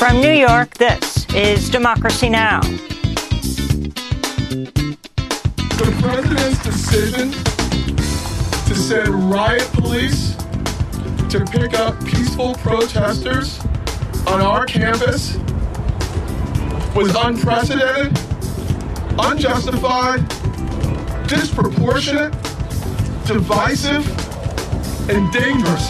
From New York, this is Democracy Now! The president's decision to send riot police to pick up peaceful protesters on our campus was unprecedented, unjustified, disproportionate, divisive, and dangerous.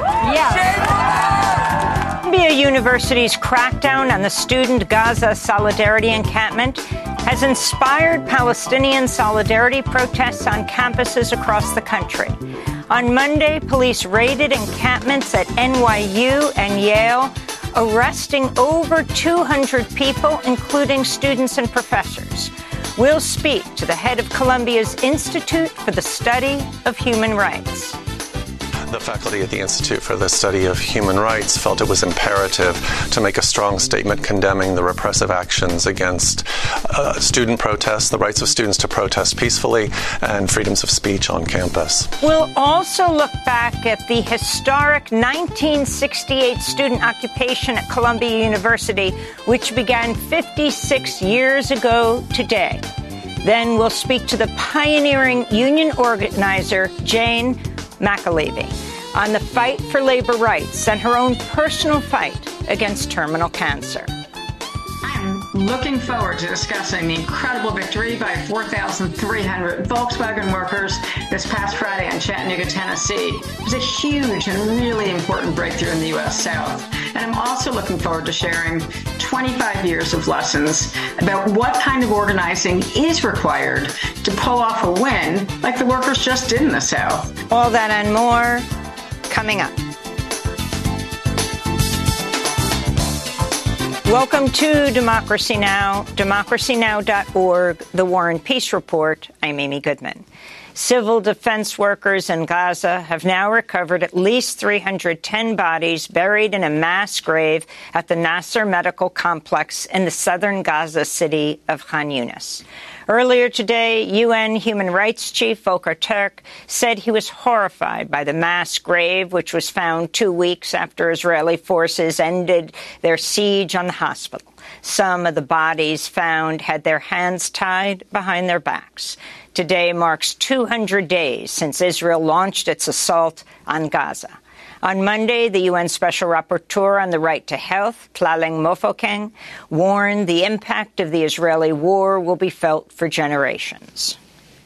Columbia University's crackdown on the student Gaza Solidarity encampment has inspired Palestinian solidarity protests on campuses across the country. On Monday, police raided encampments at NYU and Yale, arresting over 200 people, including students and professors. We'll speak to the head of Columbia's Institute for the Study of Human Rights. The faculty at the Institute for the Study of Human Rights felt it was imperative to make a strong statement condemning the repressive actions against student protests, the rights of students to protest peacefully, and freedoms of speech on campus. We'll also look back at the historic 1968 student occupation at Columbia University, which began 56 years ago today. Then we'll speak to the pioneering union organizer, Jane McAlevey, on the fight for labor rights and her own personal fight against terminal cancer. I'm looking forward to discussing the incredible victory by 4,300 Volkswagen workers this past Friday in Chattanooga, Tennessee. It was a huge and really important breakthrough in the U.S. South. And I'm also looking forward to sharing 25 years of lessons about what kind of organizing is required to pull off a win like the workers just did in the South. All that and more coming up. Welcome to Democracy Now!, democracynow.org, The War and Peace Report. I'm Amy Goodman. Civil defense workers in Gaza have now recovered at least 310 bodies buried in a mass grave at the Nasser Medical Complex in the southern Gaza city of Khan Yunis. Earlier today, UN Human Rights Chief Volker Turk said he was horrified by the mass grave, which was found 2 weeks after Israeli forces ended their siege on the hospital. Some of the bodies found had their hands tied behind their backs. Today marks 200 days since Israel launched its assault on Gaza. On Monday, the UN Special Rapporteur on the Right to Health, Tlaleng Mofokeng, warned the impact of the Israeli war will be felt for generations.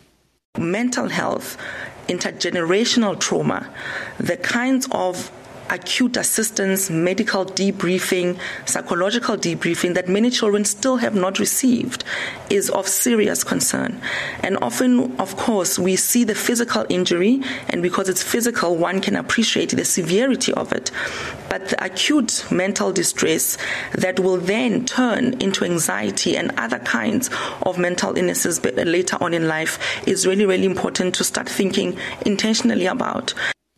Mental health, intergenerational trauma, the kinds of acute assistance, medical debriefing, psychological debriefing that many children still have not received is of serious concern. And often, of course, we see the physical injury, and because it's physical, one can appreciate the severity of it. But the acute mental distress that will then turn into anxiety and other kinds of mental illnesses later on in life is really, really important to start thinking intentionally about.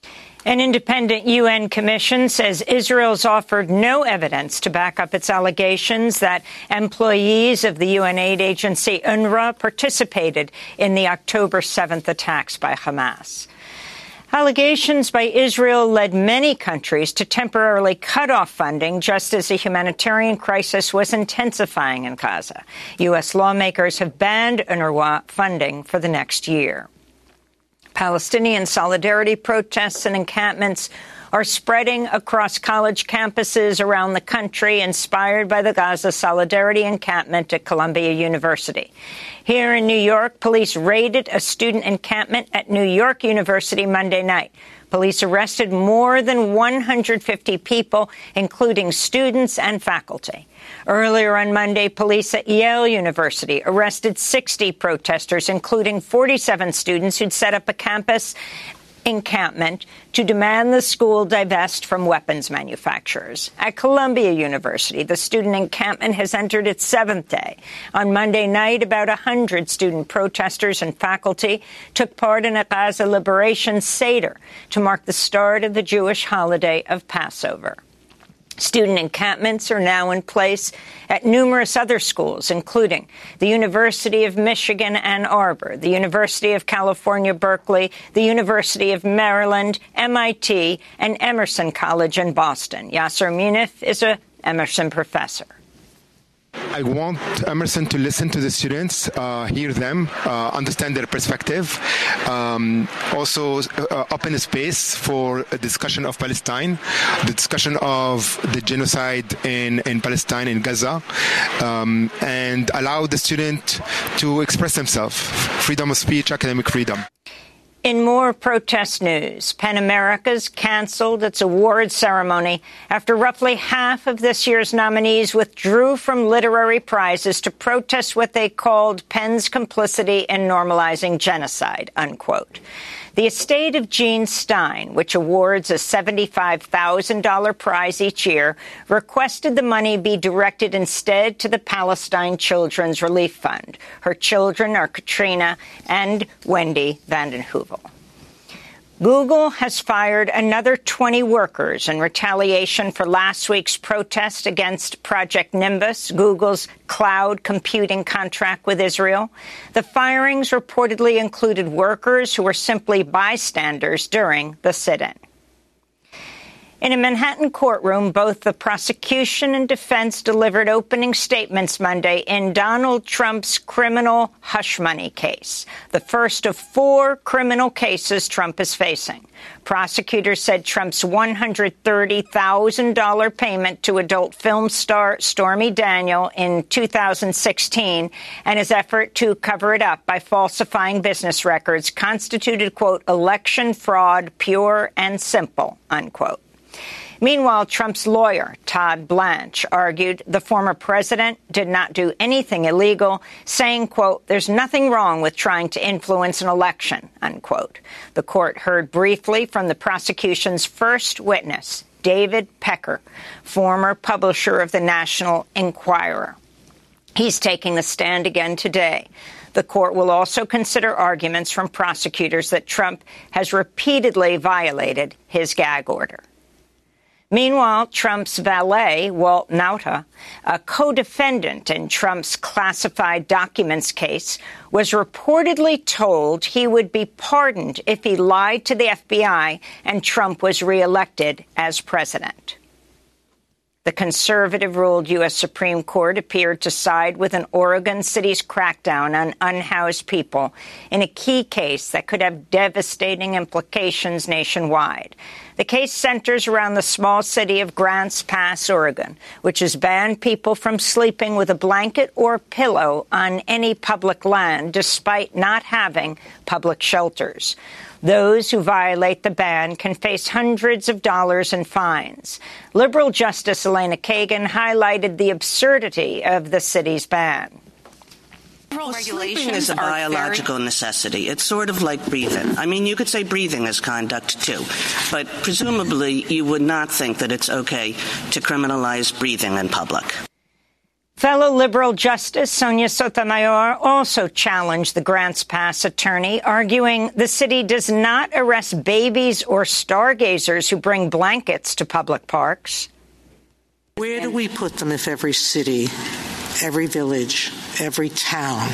An independent UN commission says Israel's offered no evidence to back up its allegations that employees of the UN aid agency UNRWA participated in the October 7th attacks by Hamas. Allegations by Israel led many countries to temporarily cut off funding just as the humanitarian crisis was intensifying in Gaza. U.S. lawmakers have banned UNRWA funding for the next year. Palestinian solidarity protests and encampments are spreading across college campuses around the country, inspired by the Gaza Solidarity encampment at Columbia University. Here in New York, police raided a student encampment at New York University Monday night. Police arrested more than 150 people, including students and faculty. Earlier on Monday, police at Yale University arrested 60 protesters, including 47 students who'd set up a campus encampment to demand the school divest from weapons manufacturers. At Columbia University, the student encampment has entered its 7th day. On Monday night, about 100 student protesters and faculty took part in a Gaza Liberation Seder to mark the start of the Jewish holiday of Passover. Student encampments are now in place at numerous other schools, including the University of Michigan, Ann Arbor, the University of California, Berkeley, the University of Maryland, MIT, and Emerson College in Boston. Yasser Munif is a Emerson professor. I want Emerson to listen to the students, hear them, understand their perspective, also open a space for a discussion of Palestine, the discussion of the genocide in Palestine, in Gaza, and allow the student to express themselves. Freedom of speech, academic freedom. In more protest news, PEN America's canceled its awards ceremony after roughly half of this year's nominees withdrew from literary prizes to protest what they called PEN's complicity in normalizing genocide, unquote. The estate of Gene Stein, which awards a $75,000 prize each year, requested the money be directed instead to the Palestine Children's Relief Fund. Her children are Katrina and Wendy Vanden Heuvel. Google has fired another 20 workers in retaliation for last week's protest against Project Nimbus, Google's cloud computing contract with Israel. The firings reportedly included workers who were simply bystanders during the sit-in. In a Manhattan courtroom, both the prosecution and defense delivered opening statements Monday in Donald Trump's criminal hush money case, the first of 4 criminal cases Trump is facing. Prosecutors said Trump's $130,000 payment to adult film star Stormy Daniels in 2016 and his effort to cover it up by falsifying business records constituted, quote, election fraud, pure and simple, unquote. Meanwhile, Trump's lawyer, Todd Blanche, argued the former president did not do anything illegal, saying, quote, there's nothing wrong with trying to influence an election, unquote. The court heard briefly from the prosecution's first witness, David Pecker, former publisher of the National Enquirer. He's taking the stand again today. The court will also consider arguments from prosecutors that Trump has repeatedly violated his gag order. Meanwhile, Trump's valet, Walt Nauta, a co-defendant in Trump's classified documents case, was reportedly told he would be pardoned if he lied to the FBI and Trump was reelected as president. The conservative-ruled U.S. Supreme Court appeared to side with an Oregon city's crackdown on unhoused people in a key case that could have devastating implications nationwide. The case centers around the small city of Grants Pass, Oregon, which has banned people from sleeping with a blanket or pillow on any public land, despite not having public shelters. Those who violate the ban can face hundreds of dollars in fines. Liberal Justice Elena Kagan highlighted the absurdity of the city's ban. Sleeping is a biological necessity. It's sort of like breathing. I mean, you could say breathing is conduct, too. But presumably, you would not think that it's okay to criminalize breathing in public. Fellow liberal Justice Sonia Sotomayor also challenged the Grants Pass attorney, arguing the city does not arrest babies or stargazers who bring blankets to public parks. Where do we put them if every city, every village, every town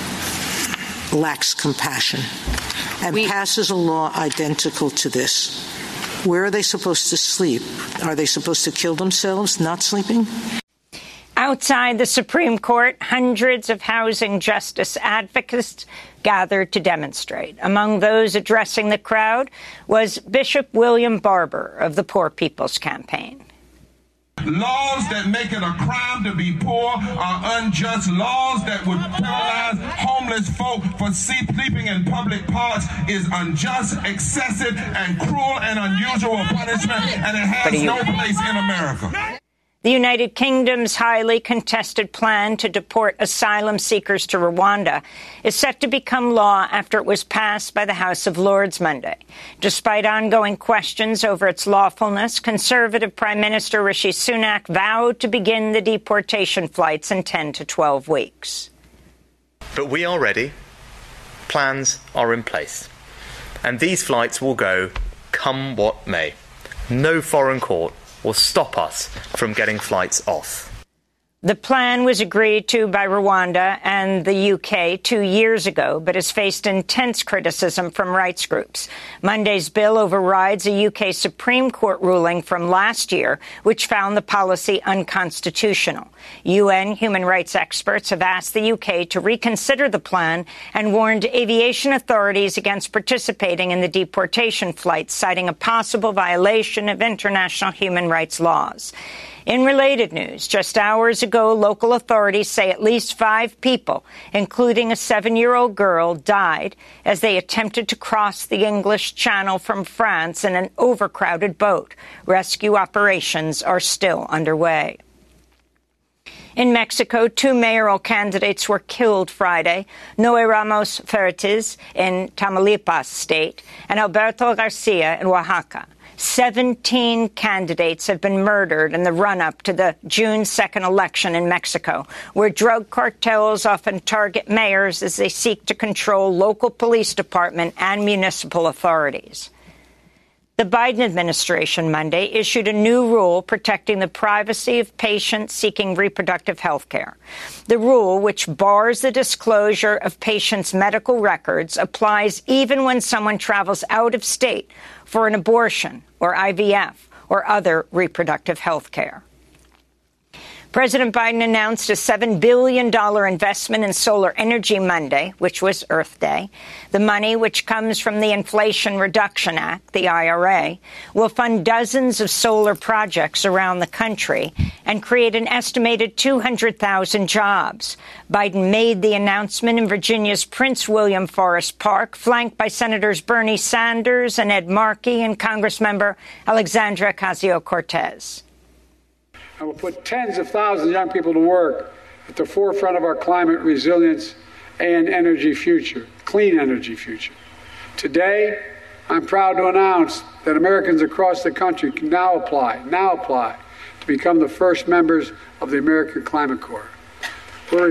lacks compassion and passes a law identical to this? Where are they supposed to sleep? Are they supposed to kill themselves not sleeping? Outside the Supreme Court, hundreds of housing justice advocates gathered to demonstrate. Among those addressing the crowd was Bishop William Barber of the Poor People's Campaign. Laws that make it a crime to be poor are unjust. Laws that would penalize homeless folk for sleeping in public parks is unjust, excessive, and cruel and unusual punishment, and it has no place in America. The United Kingdom's highly contested plan to deport asylum seekers to Rwanda is set to become law after it was passed by the House of Lords Monday. Despite ongoing questions over its lawfulness, Conservative Prime Minister Rishi Sunak vowed to begin the deportation flights in 10 to 12 weeks. But we are ready. Plans are in place. And these flights will go come what may. No foreign court will stop us from getting flights off. The plan was agreed to by Rwanda and the UK 2 years ago, but has faced intense criticism from rights groups. Monday's bill overrides a UK Supreme Court ruling from last year, which found the policy unconstitutional. UN human rights experts have asked the UK to reconsider the plan and warned aviation authorities against participating in the deportation flights, citing a possible violation of international human rights laws. In related news, just hours ago, local authorities say at least 5 people, including a 7-year-old girl, died as they attempted to cross the English Channel from France in an overcrowded boat. Rescue operations are still underway. In Mexico, 2 mayoral candidates were killed Friday, Noé Ramos Ferriz in Tamaulipas state and Alberto Garcia in Oaxaca. 17 candidates have been murdered in the run-up to the June 2nd election in Mexico, where drug cartels often target mayors as they seek to control local police department and municipal authorities. The Biden administration Monday issued a new rule protecting the privacy of patients seeking reproductive health care. The rule, which bars the disclosure of patients' medical records, applies even when someone travels out of state for an abortion or IVF or other reproductive health care. President Biden announced a $7 billion investment in solar energy Monday, which was Earth Day. The money, which comes from the Inflation Reduction Act, the IRA, will fund dozens of solar projects around the country and create an estimated 200,000 jobs. Biden made the announcement in Virginia's Prince William Forest Park, flanked by Senators Bernie Sanders and Ed Markey and Congressmember Alexandria Ocasio-Cortez. I will put tens of thousands of young people to work at the forefront of our climate resilience and energy future, clean energy future. Today, I'm proud to announce that Americans across the country can now apply to become the first members of the American Climate Corps. We're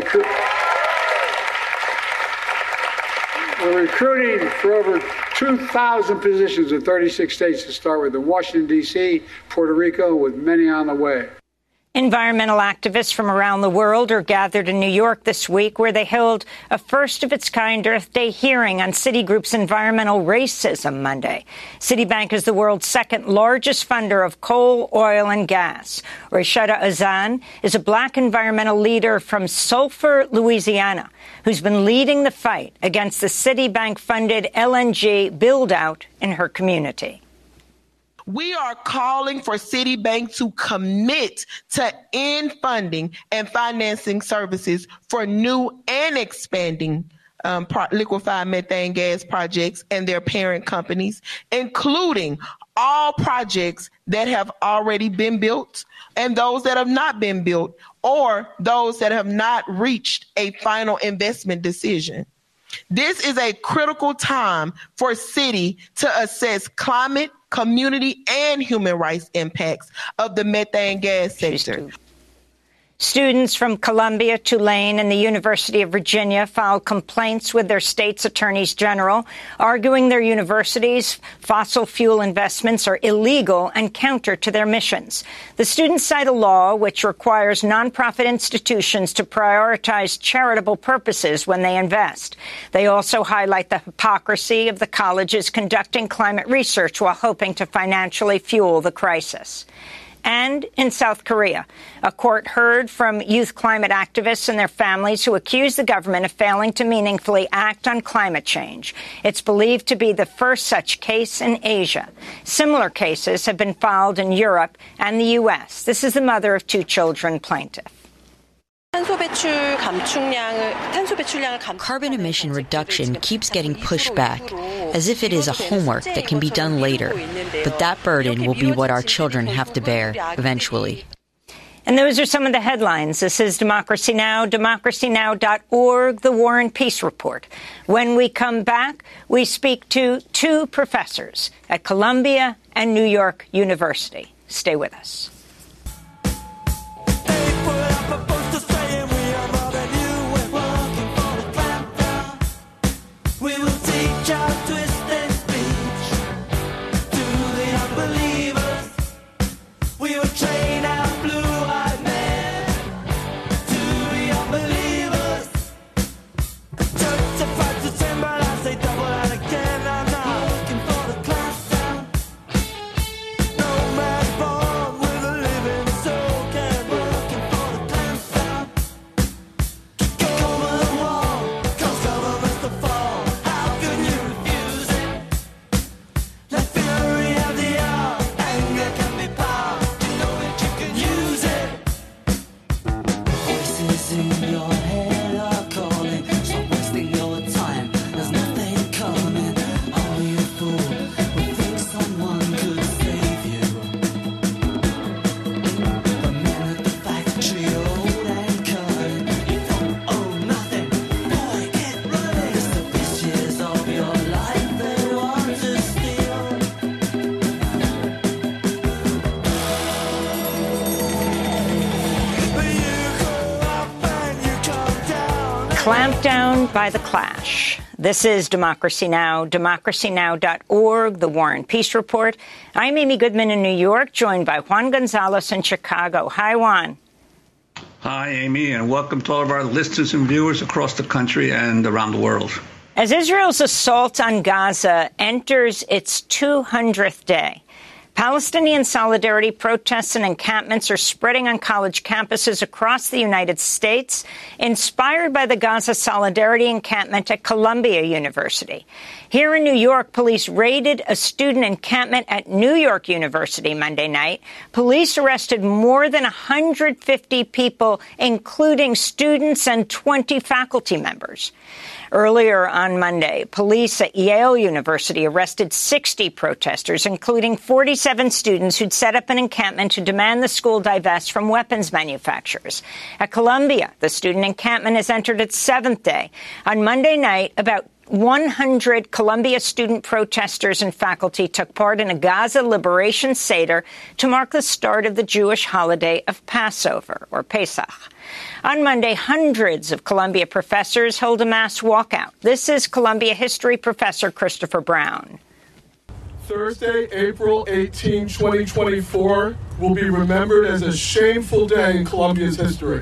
recruiting for over 2,000 positions in 36 states to start with, in Washington, D.C., Puerto Rico, with many on the way. Environmental activists from around the world are gathered in New York this week, where they held a first-of-its-kind Earth Day hearing on Citigroup's environmental racism Monday. Citibank is the world's second-largest funder of coal, oil, and gas. Rashida Azan is a black environmental leader from Sulphur, Louisiana, who's been leading the fight against the Citibank-funded LNG build-out in her community. We are calling for Citibank to commit to end funding and financing services for new and expanding liquefied methane gas projects and their parent companies, including all projects that have already been built and those that have not been built, or those that have not reached a final investment decision. This is a critical time for Citi to assess climate, community, and human rights impacts of the methane gas sector. Students from Columbia, Tulane, and the University of Virginia filed complaints with their state's attorneys general, arguing their universities' fossil fuel investments are illegal and counter to their missions. The students cite a law which requires nonprofit institutions to prioritize charitable purposes when they invest. They also highlight the hypocrisy of the colleges conducting climate research while hoping to financially fuel the crisis. And in South Korea, a court heard from youth climate activists and their families who accuse the government of failing to meaningfully act on climate change. It's believed to be the first such case in Asia. Similar cases have been filed in Europe and the U.S. This is the mother of 2 children plaintiff. Carbon emission reduction keeps getting pushed back, as if it is a homework that can be done later. But that burden will be what our children have to bear eventually. And those are some of the headlines. This is Democracy Now!, democracynow.org, The War and Peace Report. When we come back, we speak to 2 professors at Columbia and New York University. Stay with us. Clampdown by the Clash. This is Democracy Now!, democracynow.org, The War and Peace Report. I'm Amy Goodman in New York, joined by Juan Gonzalez in Chicago. Hi, Juan. Hi, Amy, and welcome to all of our listeners and viewers across the country and around the world. As Israel's assault on Gaza enters its 200th day, Palestinian solidarity protests and encampments are spreading on college campuses across the United States, inspired by the Gaza Solidarity encampment at Columbia University. Here in New York, police raided a student encampment at New York University Monday night. Police arrested more than 150 people, including students and 20 faculty members. Earlier on Monday, police at Yale University arrested 60 protesters, including 47 students who'd set up an encampment to demand the school divest from weapons manufacturers. At Columbia, the student encampment has entered its 7th day. On Monday night, about 100 Columbia student protesters and faculty took part in a Gaza Liberation Seder to mark the start of the Jewish holiday of Passover, or Pesach. On Monday, hundreds of Columbia professors held a mass walkout. This is Columbia history professor Christopher Brown. Thursday, April 18, 2024, will be remembered as a shameful day in Columbia's history.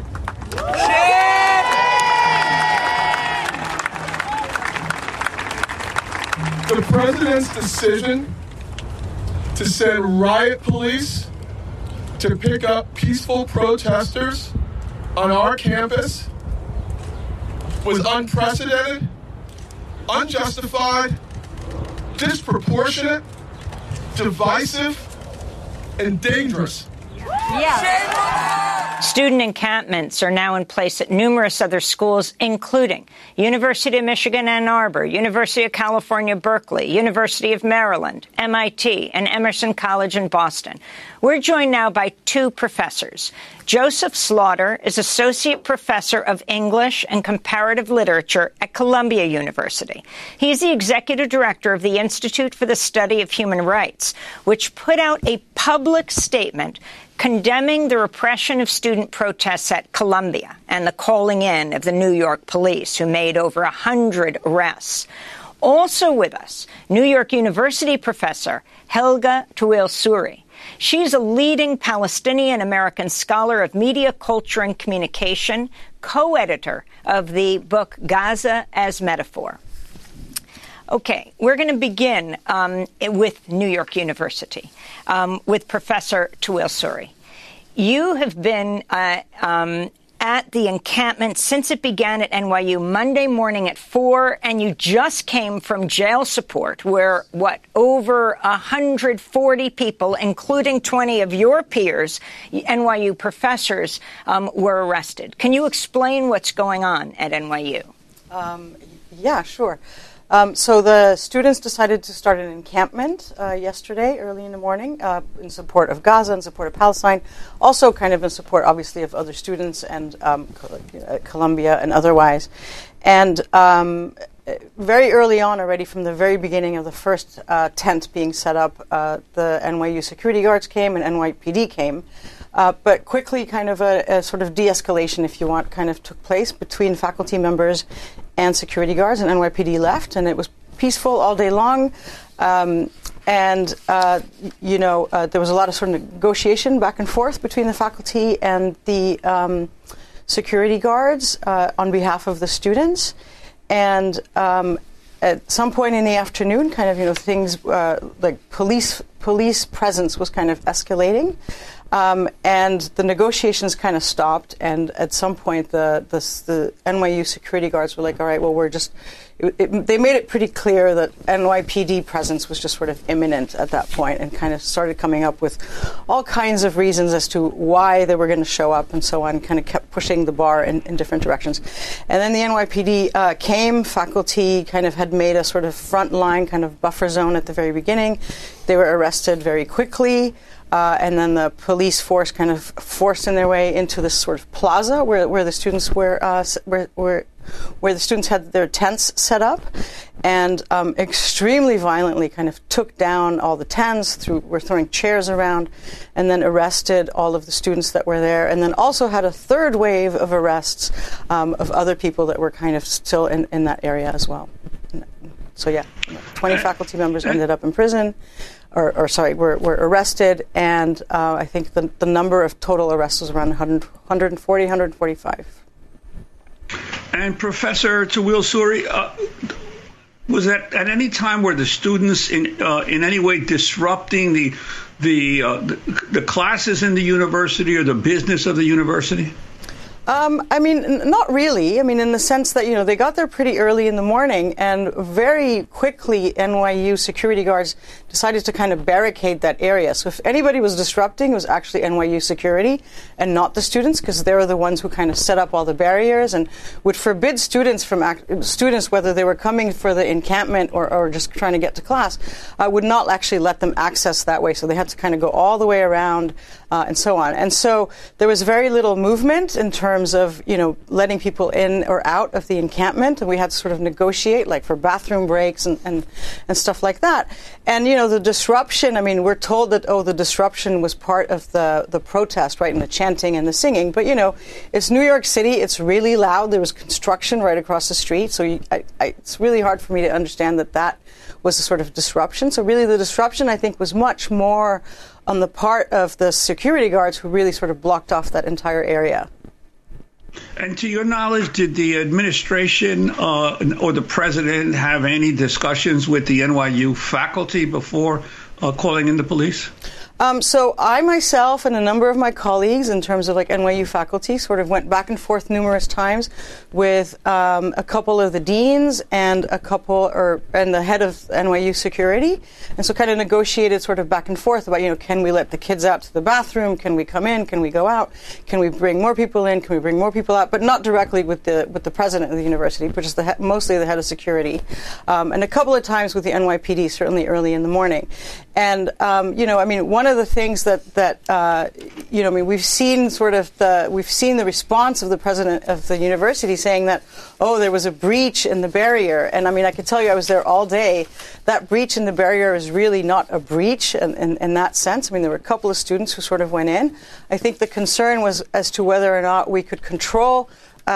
The president's decision to send riot police to pick up peaceful protesters on our campus was unprecedented, unjustified, disproportionate, divisive, and dangerous. Student encampments are now in place at numerous other schools, including University of Michigan, Ann Arbor, University of California, Berkeley, University of Maryland, MIT, and Emerson College in Boston. We're joined now by two professors. Joseph Slaughter is Associate Professor of English and Comparative Literature at Columbia University. He's the Executive Director of the Institute for the Study of Human Rights, which put out a public statement condemning the repression of student protests at Columbia and the calling in of the New York police, who made over 100 arrests. Also with us, New York University professor Helga Tewil-Suri. She's a leading Palestinian-American scholar of media, culture, and communication, co-editor of the book Gaza as Metaphor. Okay, we're going to begin with New York University, with Professor Tewil-Suri. You have been at the encampment since it began at NYU Monday morning at 4, and you just came from jail support, where, over 140 people, including 20 of your peers, NYU professors, were arrested. Can you explain what's going on at NYU? Yeah, sure. So the students decided to start an encampment yesterday, early in the morning, in support of Gaza, in support of Palestine, also kind of in support, obviously, of other students and Columbia and otherwise. And very early on, already from the very beginning of the first tent being set up, the NYU security guards came and NYPD came. But quickly, kind of a sort of de-escalation, if you want, kind of took place between faculty members and security guards, and NYPD left, and it was peaceful all day long. There was a lot of sort of negotiation back and forth between the faculty and the security guards on behalf of the students. And at some point in the afternoon, kind of, things like police presence was kind of escalating. And the negotiations kind of stopped, and at some point the NYU security guards were like, all right, well, they made it pretty clear that NYPD presence was just sort of imminent at that point, and kind of started coming up with all kinds of reasons as to why they were going to show up and so on, kind of kept pushing the bar in different directions. And then the NYPD came. Faculty kind of had made a sort of front line kind of buffer zone at the very beginning. They were arrested very quickly. And then the police force kind of forced in their way into this sort of plaza where the students were where the students had their tents set up, and extremely violently kind of took down all the tents, were throwing chairs around, and then arrested all of the students that were there, and then also had a third wave of arrests of other people that were kind of still in that area as well. So 20 faculty members ended up in prison, were arrested, and I think the number of total arrests was around 140, 145. And Professor Tawil-Suri, was that at any time were the students in any way disrupting the classes in the university or the business of the university? I mean, not really. I mean, in the sense that, they got there pretty early in the morning, and very quickly NYU security guards decided to kind of barricade that area. So if anybody was disrupting, it was actually NYU security and not the students, because they were the ones who kind of set up all the barriers and would forbid students, whether they were coming for the encampment or just trying to get to class, would not actually let them access that way. So they had to kind of go all the way around and so on. And so there was very little movement in terms of, letting people in or out of the encampment. And we had to sort of negotiate, like for bathroom breaks and stuff like that. And, the disruption, I mean, we're told that, the disruption was part of the protest, right, and the chanting and the singing. But, it's New York City. It's really loud. There was construction right across the street. So it's really hard for me to understand that was a sort of disruption. So really the disruption, I think, was much more on the part of the security guards who really sort of blocked off that entire area. And to your knowledge, did the administration or the president have any discussions with the NYU faculty before calling in the police? So I myself and a number of my colleagues, in terms of like NYU faculty, sort of went back and forth numerous times with a couple of the deans and and the head of NYU security, and so kind of negotiated sort of back and forth about, can we let the kids out to the bathroom? Can we come in? Can we go out? Can we bring more people in? Can we bring more people out? But not directly with the president of the university, but just mostly the head of security, and a couple of times with the NYPD, certainly early in the morning. And one of the things we've seen the response of the president of the university saying that, there was a breach in the barrier. And I mean, I could tell you, I was there all day. That breach in the barrier is really not a breach in that sense. I mean, there were a couple of students who sort of went in. I think the concern was as to whether or not we could control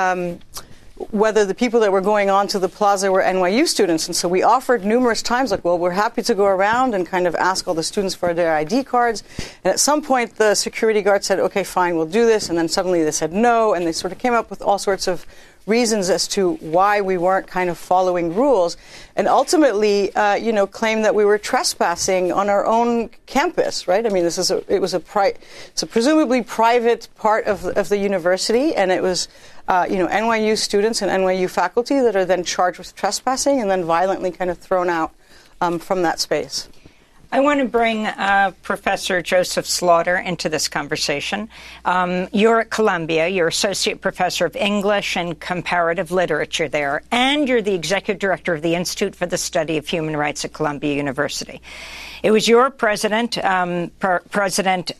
whether the people that were going on to the plaza were NYU students. And so we offered numerous times, we're happy to go around and kind of ask all the students for their ID cards. And at some point, the security guard said, okay, fine, we'll do this. And then suddenly they said no, and they sort of came up with all sorts of reasons as to why we weren't kind of following rules, and ultimately, claimed that we were trespassing on our own campus, right? I mean, it's a presumably private part of the university, and it was, NYU students and NYU faculty that are then charged with trespassing and then violently kind of thrown out from that space. I want to bring Professor Joseph Slaughter into this conversation. You're at Columbia. You're Associate Professor of English and Comparative Literature there, and you're the Executive Director of the Institute for the Study of Human Rights at Columbia University. It was your president, President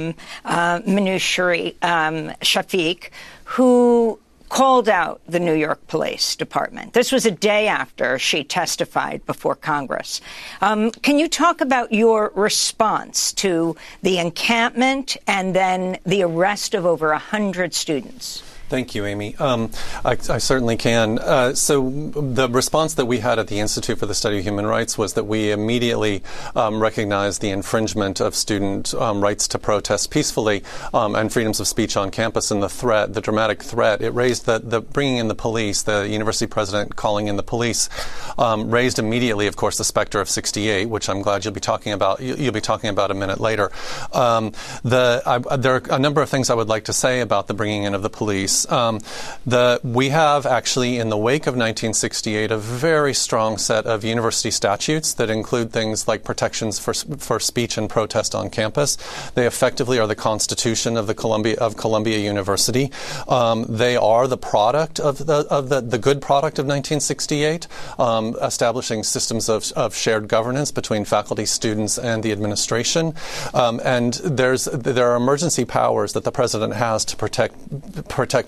Minouche Shafik, who called out the New York Police Department. This was a day after she testified before Congress. Can you talk about your response to the encampment and then the arrest of over 100 students? Thank you, Amy. I certainly can. So the response that we had at the Institute for the Study of Human Rights was that we immediately recognized the infringement of student rights to protest peacefully and freedoms of speech on campus, and the dramatic threat. It raised the bringing in the police, the university president calling in the police, raised immediately, of course, the specter of 68, which I'm glad you'll be talking about a minute later. There are a number of things I would like to say about the bringing in of the police. We have actually, in the wake of 1968, a very strong set of university statutes that include things like protections for speech and protest on campus. They effectively are the Constitution of Columbia University. They are the product of the good product of 1968, establishing systems of shared governance between faculty, students, and the administration. And there are emergency powers that the president has to protect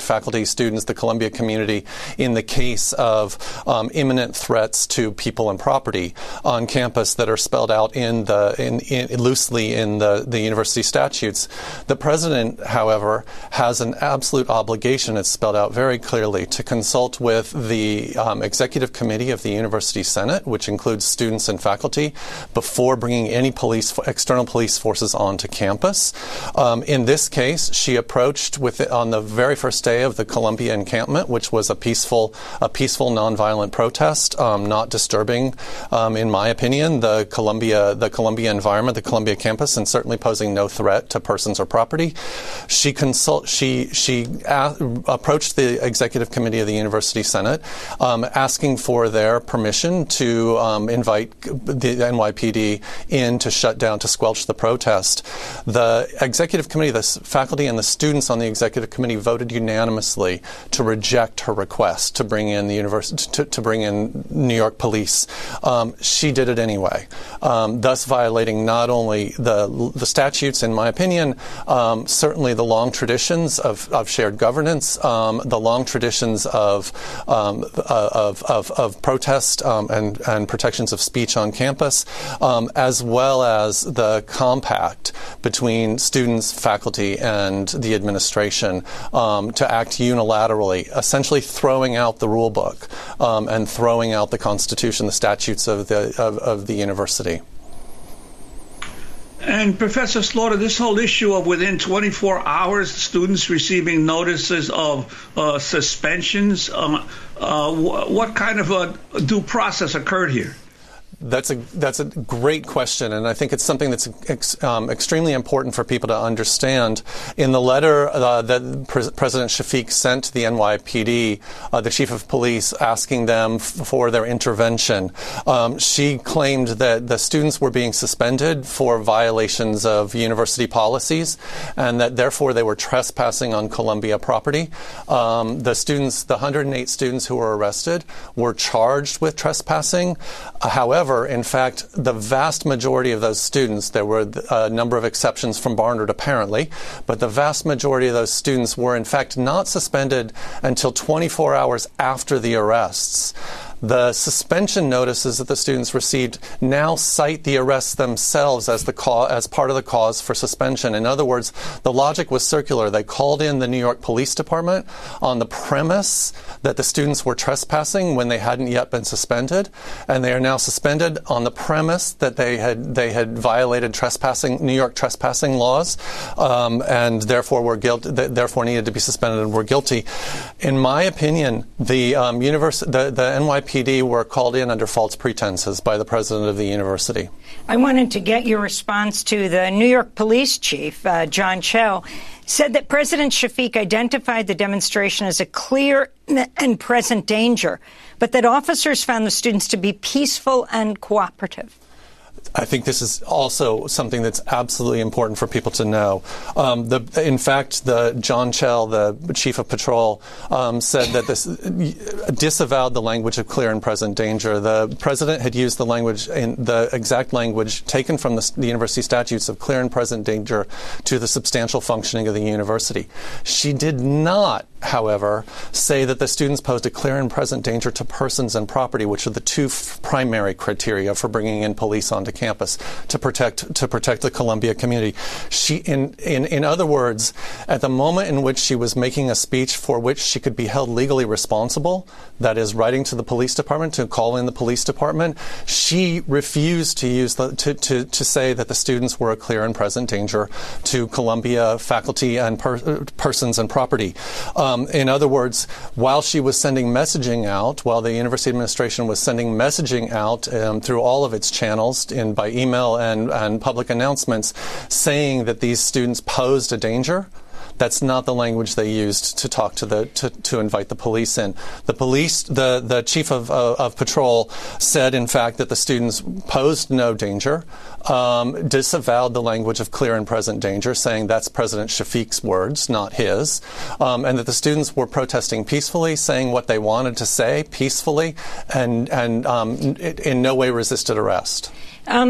faculty, students, the Columbia community in the case of imminent threats to people and property on campus that are spelled out loosely in the university statutes. The president, however, has an absolute obligation, it's spelled out very clearly, to consult with the executive committee of the University Senate, which includes students and faculty, before bringing any external police forces onto campus. In this case, she approached on the very first day of the Columbia encampment, which was a peaceful nonviolent protest, not disturbing, in my opinion, the Columbia environment, the Columbia campus, and certainly posing no threat to persons or property. She approached the executive committee of the University Senate, asking for their permission to invite the NYPD in to shut down, to squelch the protest. The executive committee, the faculty and the students on the executive committee voted unanimously to reject her request to bring in to bring in New York police. She did it anyway, thus violating not only the statutes, in my opinion, certainly the long traditions of shared governance, the long traditions of protest and protections of speech on campus, as well as the compact between students, faculty, and the administration to act unilaterally, essentially throwing out the rule book and throwing out the Constitution, the statutes of the university. And Professor Slaughter, this whole issue of within 24 hours students receiving notices of suspensions, what kind of a due process occurred here? That's a great question, and I think it's something that's extremely important for people to understand. In the letter that President Shafiq sent to the NYPD, the chief of police, asking them for their intervention, she claimed that the students were being suspended for violations of university policies, and that therefore they were trespassing on Columbia property. The 108 students who were arrested were charged with trespassing. However, in fact, the vast majority of those students, there were a number of exceptions from Barnard apparently, but the vast majority of those students were in fact not suspended until 24 hours after the arrests. The suspension notices that the students received now cite the arrests themselves as part of the cause for suspension. In other words, the logic was circular. They called in the New York Police Department on the premise that the students were trespassing when they hadn't yet been suspended, and they are now suspended on the premise that they had violated New York trespassing laws, and therefore therefore needed to be suspended and were guilty. In my opinion, the NYPD were called in under false pretenses by the president of the university. I wanted to get your response to the New York police chief, John Chell, said that President Shafiq identified the demonstration as a clear and present danger, but that officers found the students to be peaceful and cooperative. I think this is also something that's absolutely important for people to know. In fact, John Chell, the chief of patrol, said that this disavowed the language of clear and present danger. The president had used the exact language taken from the university statutes of clear and present danger to the substantial functioning of the university. She did not, however, say that the students posed a clear and present danger to persons and property, which are the two primary criteria for bringing in police onto campus to protect the Columbia community. In other words, at the moment in which she was making a speech for which she could be held legally responsible, that is, writing to the police department to call in the police department, she refused to use to say that the students were a clear and present danger to Columbia faculty and persons and property. In other words, while she was sending messaging out, while the university administration was sending messaging out through all of its channels, by email and public announcements, saying that these students posed a danger, that's not the language they used to talk to invite the police in. The chief of patrol said, in fact, that the students posed no danger, disavowed the language of clear and present danger, saying that's President Shafiq's words, not his, and that the students were protesting peacefully, saying what they wanted to say peacefully, and in no way resisted arrest.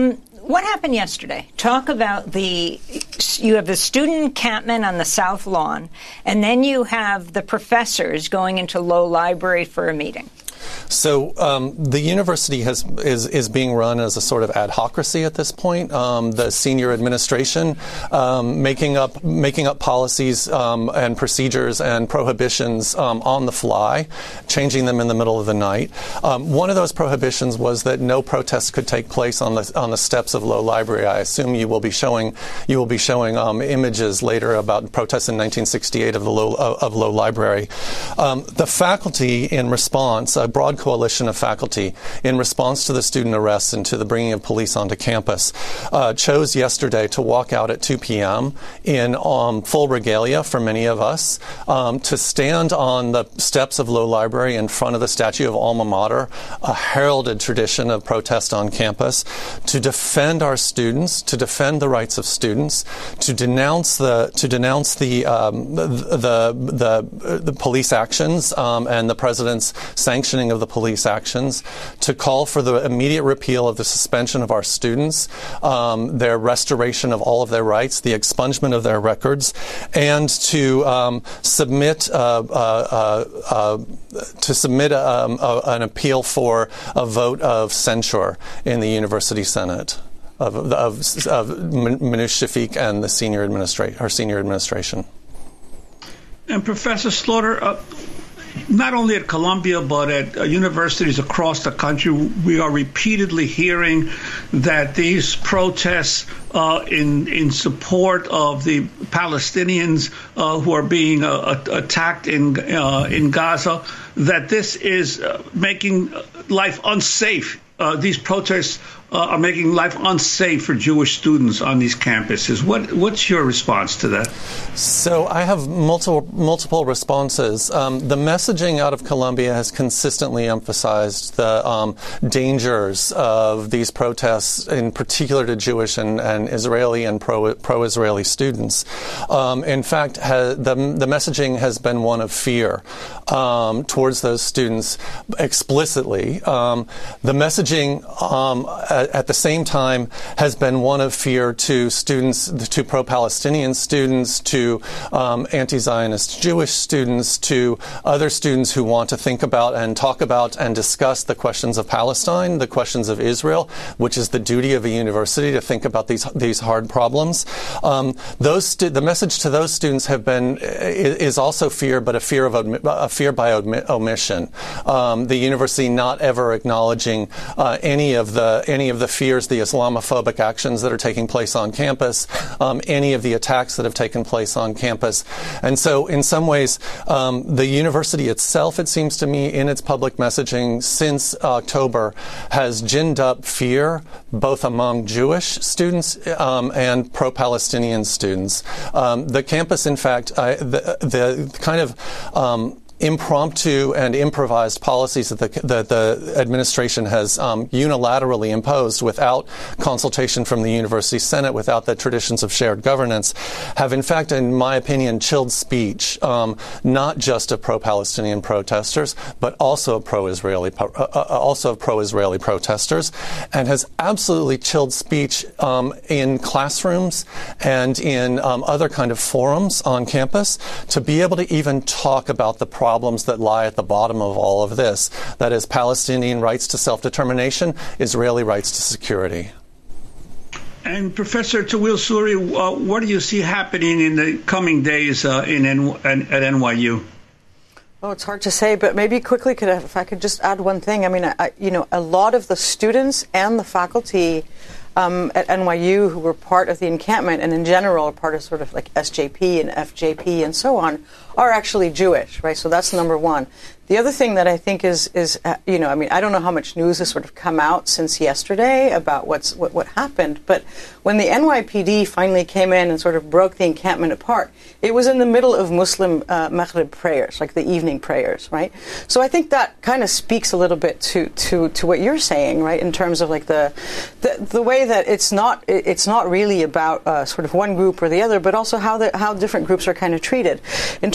what happened yesterday? Talk about you have the student encampment on the South Lawn, and then you have the professors going into Low Library for a meeting. So the university is being run as a sort of adhocracy at this point. The senior administration making up policies and procedures and prohibitions on the fly, changing them in the middle of the night. One of those prohibitions was that no protests could take place on the steps of Low Library. I assume you will be showing images later about protests in 1968 of Low Library. The faculty, in response, a broad coalition of faculty, in response to the student arrests and to the bringing of police onto campus, chose yesterday to walk out at 2 p.m. in full regalia for many of us, to stand on the steps of Low Library in front of the statue of Alma Mater, a heralded tradition of protest on campus, to defend our students, to defend the rights of students, to denounce the police actions and the president's sanctioning of the police actions, to call for the immediate repeal of the suspension of our students, their restoration of all of their rights, the expungement of their records, and to submit an appeal for a vote of censure in the University Senate of Manoush Shafiq and the senior administration. And Professor Slaughter, not only at Columbia, but at universities across the country, we are repeatedly hearing that these protests in support of the Palestinians who are being attacked in Gaza, that this is making life unsafe. These protests are making life unsafe for Jewish students on these campuses. What's your response to that? So I have multiple responses. The messaging out of Columbia has consistently emphasized the dangers of these protests, in particular to Jewish and Israeli and pro-Israeli students. In fact, the messaging has been one of fear towards those students explicitly. The messaging at the same time has been one of fear to students, to pro-Palestinian students, to anti-Zionist Jewish students, to other students who want to think about and talk about and discuss the questions of Palestine, the questions of Israel, which is the duty of a university to think about these hard problems. The message to those students is also fear, but a fear by omission. The university not ever acknowledging any of the fears, the Islamophobic actions that are taking place on campus, any of the attacks that have taken place on campus. And so in some ways, the university itself, it seems to me, in its public messaging since October, has ginned up fear both among Jewish students and pro-Palestinian students. The campus, in fact, the kind of impromptu and improvised policies that the administration has unilaterally imposed without consultation from the University Senate, without the traditions of shared governance, have in fact, in my opinion, chilled speech, not just of pro-Palestinian protesters, but also of pro-Israeli protesters, and has absolutely chilled speech in classrooms and in other kind of forums on campus to be able to even talk about the problems that lie at the bottom of all of this. That is Palestinian rights to self-determination, Israeli rights to security. And Professor Tawil Suri, what do you see happening in the coming days at NYU? Oh, it's hard to say, but maybe quickly, if I could just add one thing. I mean, a lot of the students and the faculty at NYU who were part of the encampment and in general are part of sort of like SJP and FJP and so on are actually Jewish, right? So that's number one. The other thing that I think is I mean, I don't know how much news has sort of come out since yesterday about what happened, but when the NYPD finally came in and sort of broke the encampment apart, it was in the middle of Muslim Maghrib prayers, like the evening prayers, right? So I think that kind of speaks a little bit to what you're saying, right, in terms of like the way that it's not really about sort of one group or the other, but also how different groups are kind of treated. In terms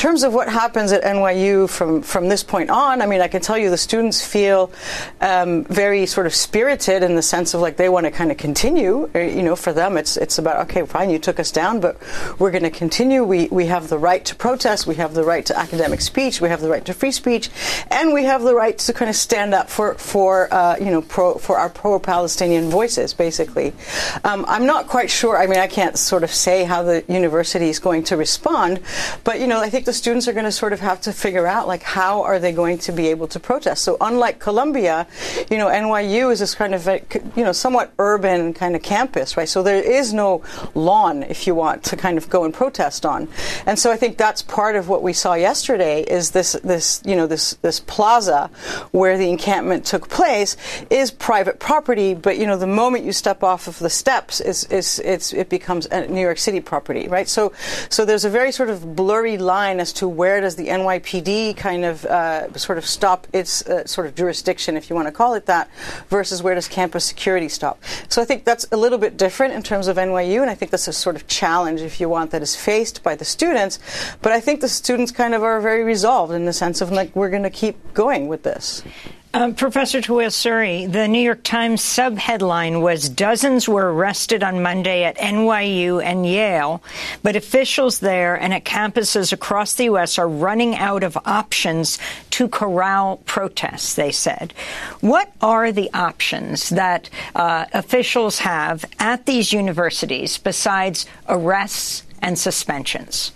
terms of what happens at NYU from this point on, I mean, I can tell you the students feel very sort of spirited in the sense of like they want to kind of continue. You know, for them, it's about, okay, fine, you took us down, but we're going to continue. We have the right to protest. We have the right to academic speech. We have the right to free speech, and we have the right to kind of stand up for our pro-Palestinian voices, basically. I'm not quite sure. I mean, I can't sort of say how the university is going to respond, but, you know, I think the students are going to sort of have to figure out, like, how are they going to be able to protest? So unlike Columbia, you know, NYU is this kind of, you know, somewhat urban kind of campus, right? So there is no lawn, if you want, to kind of go and protest on. And so I think that's part of what we saw yesterday is this plaza where the encampment took place is private property, but, you know, the moment you step off of the steps, it becomes a New York City property, right? So there's a very sort of blurry line as to where does the NYPD kind of sort of stop its sort of jurisdiction, if you want to call it that, versus where does campus security stop. So I think that's a little bit different in terms of NYU, and I think that's a sort of challenge, if you want, that is faced by the students. But I think the students kind of are very resolved in the sense of, like, we're going to keep going with this. Professor Tawil Suri, the New York Times subheadline was dozens were arrested on Monday at NYU and Yale, but officials there and at campuses across the U.S. are running out of options to corral protests, they said. What are the options that officials have at these universities besides arrests and suspensions?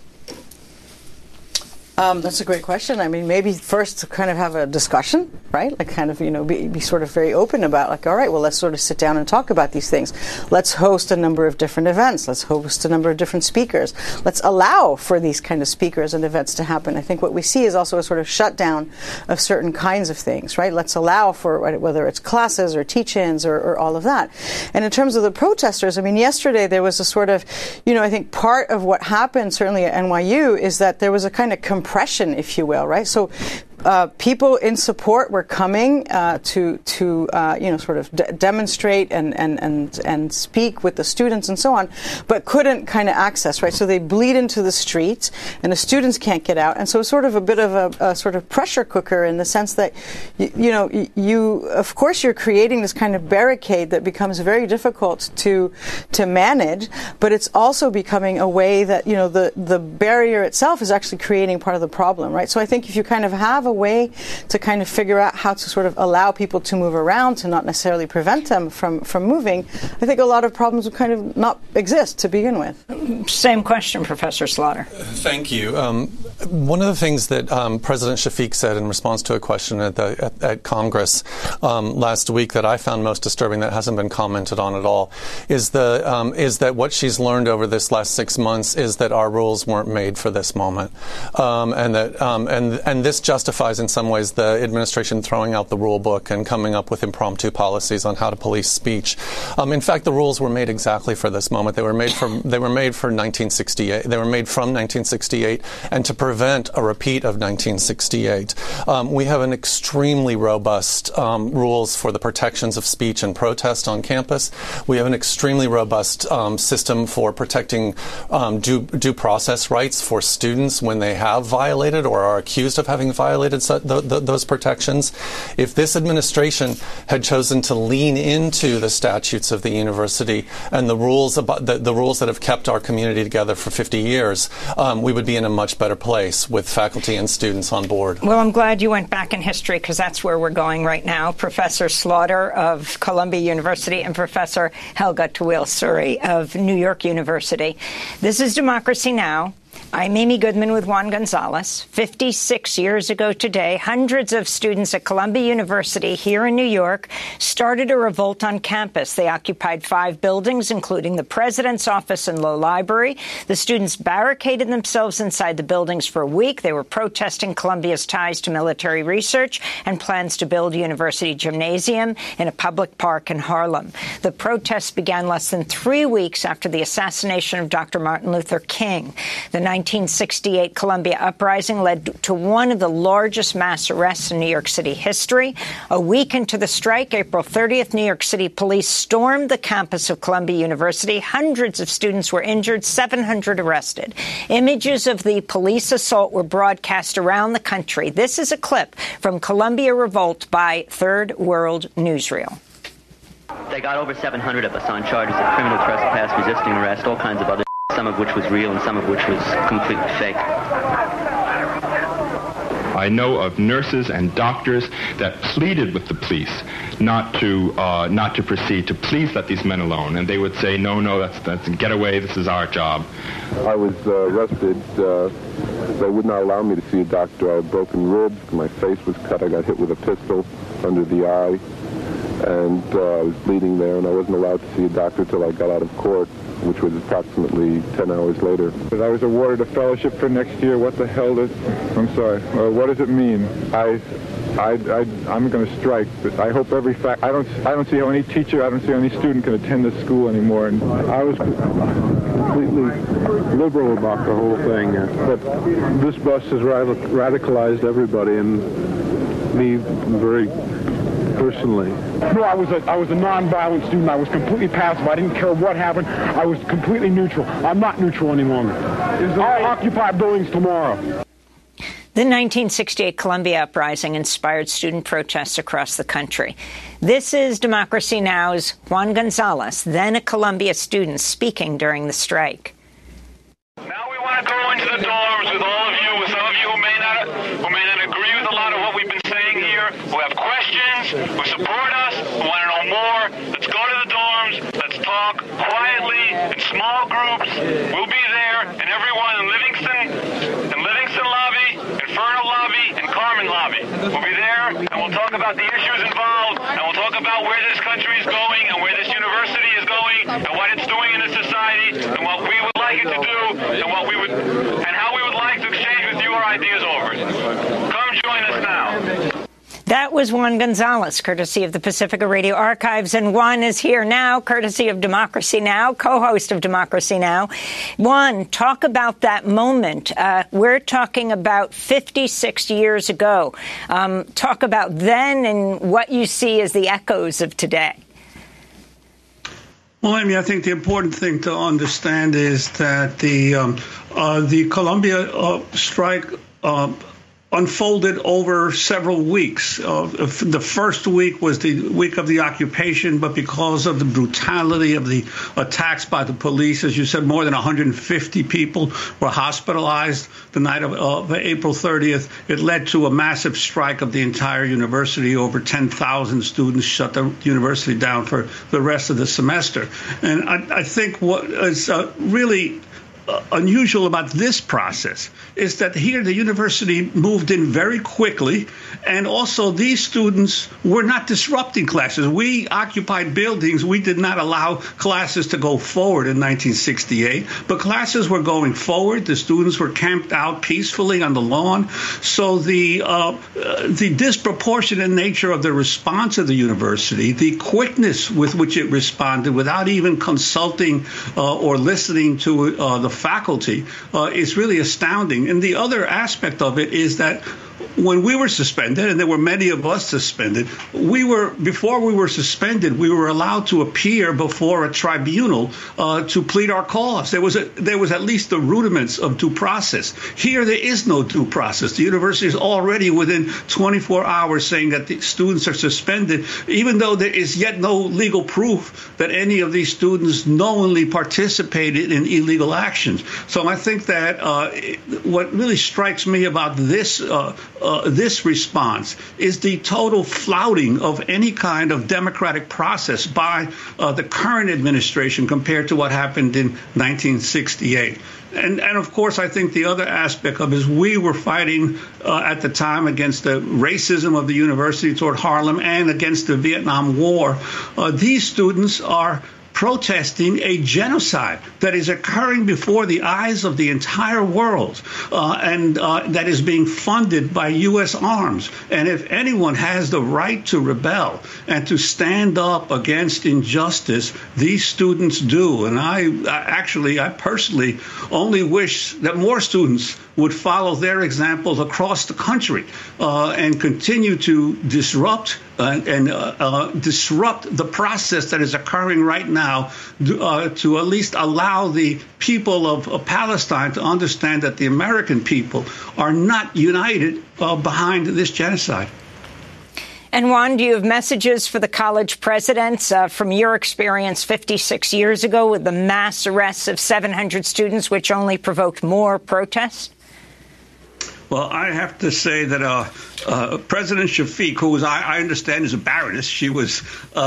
That's a great question. I mean, maybe first to kind of have a discussion, right? Like kind of, you know, be sort of very open about, like, all right, well, let's sort of sit down and talk about these things. Let's host a number of different events. Let's host a number of different speakers. Let's allow for these kind of speakers and events to happen. I think what we see is also a sort of shutdown of certain kinds of things, right? Let's allow for whether it's classes or teach-ins or all of that. And in terms of the protesters, I mean, yesterday there was a sort of, you know, I think part of what happened certainly at NYU is that there was a kind of compression, if you will, right? So people in support were coming to you know, sort of demonstrate and speak with the students and so on, but couldn't kind of access, right? So they bleed into the streets, and the students can't get out, and so it's sort of a bit of a sort of pressure cooker in the sense that you of course you're creating this kind of barricade that becomes very difficult to manage, but it's also becoming a way that, you know, the barrier itself is actually creating part of the problem, right? So I think if you kind of have a way to kind of figure out how to sort of allow people to move around, to not necessarily prevent them from moving, I think a lot of problems would kind of not exist to begin with. Same question, Professor Slaughter. Thank you. One of the things that President Shafiq said in response to a question at Congress last week that I found most disturbing, that hasn't been commented on at all, is that what she's learned over this last 6 months is that our rules weren't made for this moment, and that and this justifies in some ways the administration throwing out the rule book and coming up with impromptu policies on how to police speech. In fact, the rules were made exactly for this moment. They were made for 1968. They were made from 1968, and to prevent a repeat of 1968. We have an extremely robust rules for the protections of speech and protest on campus. We have an extremely robust system for protecting due process rights for students when they have violated or are accused of having violated those protections. If this administration had chosen to lean into the statutes of the university and the rules about the rules that have kept our community together for 50 years, we would be in a much better place with faculty and students on board. Well, I'm glad you went back in history, because that's where we're going right now. Professor Slaughter of Columbia University and Professor Helga Tawil Suri of New York University. This is Democracy Now! I'm Amy Goodman with Juan Gonzalez. 56 years ago today, hundreds of students at Columbia University here in New York started a revolt on campus. They occupied 5 buildings, including the president's office and the library. The students barricaded themselves inside the buildings for a week. They were protesting Columbia's ties to military research and plans to build a university gymnasium in a public park in Harlem. The protests began less than 3 weeks after the assassination of Dr. Martin Luther King. The 1968 Columbia uprising led to one of the largest mass arrests in New York City history. A week into the strike, April 30th, New York City police stormed the campus of Columbia University. Hundreds of students were injured, 700 arrested. Images of the police assault were broadcast around the country. This is a clip from Columbia Revolt by Third World Newsreel. They got over 700 of us on charges of criminal trespass, resisting arrest, all kinds of other, some of which was real and some of which was completely fake. I know of nurses and doctors that pleaded with the police not to proceed, to please let these men alone, and they would say, no, that's get away, this is our job. I was arrested. They would not allow me to see a doctor. I had broken ribs, my face was cut, I got hit with a pistol under the eye, and I was bleeding there, and I wasn't allowed to see a doctor until I got out of court, which was approximately 10 hours later. I was awarded a fellowship for next year. What the hell does... I'm sorry. What does it mean? I'm going to strike. But I hope every fact... I don't see how any teacher, I don't see how any student can attend this school anymore. And I was completely liberal about the whole thing. But this bus has radicalized everybody, and me very personally. No, I was a non-violent student. I was completely passive. I didn't care what happened. I was completely neutral. I'm not neutral any longer. I'll occupy buildings tomorrow. The 1968 Columbia uprising inspired student protests across the country. This is Democracy Now!'s Juan Gonzalez, then a Columbia student, speaking during the strike. Now we want to go into the dorms with all of you, with some of you who may not agree with a lot of what we've been saying here, who have questions, who support us, who want to know more. Let's go to the dorms. Let's talk quietly in small groups. We'll be there, and everyone in Livingston Lobby, Infernal Lobby, and Carmen Lobby. We'll be there, and we'll talk about the issues involved, and we'll talk about where this country is going, and where this university is going, and what it's doing in this society, and what we would like it to do, and how we would like to exchange with you our ideas over it. Come join us now. That was Juan Gonzalez, courtesy of the Pacifica Radio Archives. And Juan is here now, courtesy of Democracy Now!, co-host of Democracy Now! Juan, talk about that moment. We're talking about 56 years ago. Talk about then and what you see as the echoes of today. Well, Amy, I think the important thing to understand is that the Columbia strike unfolded over several weeks. The first week was the week of the occupation, but because of the brutality of the attacks by the police, as you said, more than 150 people were hospitalized the night of April 30th. It led to a massive strike of the entire university. Over 10,000 students shut the university down for the rest of the semester. And I think what is really unusual about this process is that here the university moved in very quickly, and also these students were not disrupting classes. We occupied buildings. We did not allow classes to go forward in 1968, but classes were going forward. The students were camped out peacefully on the lawn. So the disproportionate nature of the response of the university, the quickness with which it responded without even consulting or listening to the faculty is really astounding. And the other aspect of it is that when we were suspended, and there were many of us suspended, before we were suspended, we were allowed to appear before a tribunal to plead our cause. There was at least the rudiments of due process. Here, there is no due process. The university is already within 24 hours saying that the students are suspended, even though there is yet no legal proof that any of these students knowingly participated in illegal actions. So I think that what really strikes me about this response is the total flouting of any kind of democratic process by the current administration compared to what happened in 1968. And of course, I think the other aspect of it is we were fighting at the time against the racism of the university toward Harlem and against the Vietnam War. These students are protesting a genocide that is occurring before the eyes of the entire world, and that is being funded by U.S. arms. And if anyone has the right to rebel and to stand up against injustice, these students do. And I personally only wish that more students would follow their examples across the country and continue to disrupt disrupt the process that is occurring right now to at least allow the people of Palestine to understand that the American people are not united behind this genocide. And Juan, do you have messages for the college presidents from your experience 56 years ago with the mass arrests of 700 students, which only provoked more protests? Well, I have to say that President Shafik, who I understand is a baroness, she was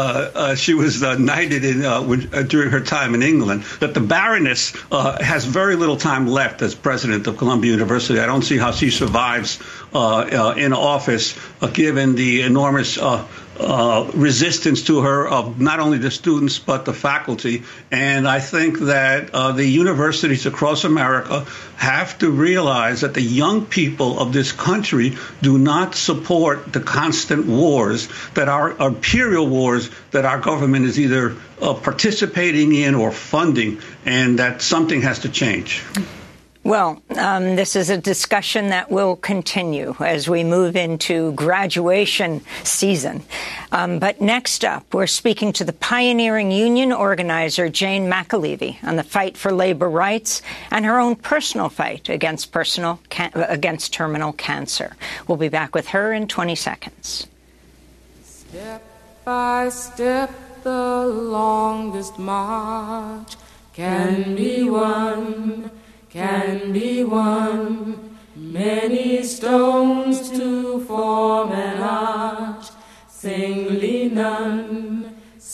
knighted during her time in England. That the baroness has very little time left as president of Columbia University. I don't see how she survives in office, given the enormous resistance to her of not only the students but the faculty. And I think that the universities across America have to realize that the young people of this country do not support the constant wars that are imperial wars that our government is either participating in or funding, and that something has to change. Well, this is a discussion that will continue as we move into graduation season. But next up, we're speaking to the pioneering union organizer, Jane McAlevey, on the fight for labor rights and her own personal fight against terminal cancer. We'll be back with her in 20 seconds. Step by step, the longest march can be won. Can be won, many stones to form an arch, singly none,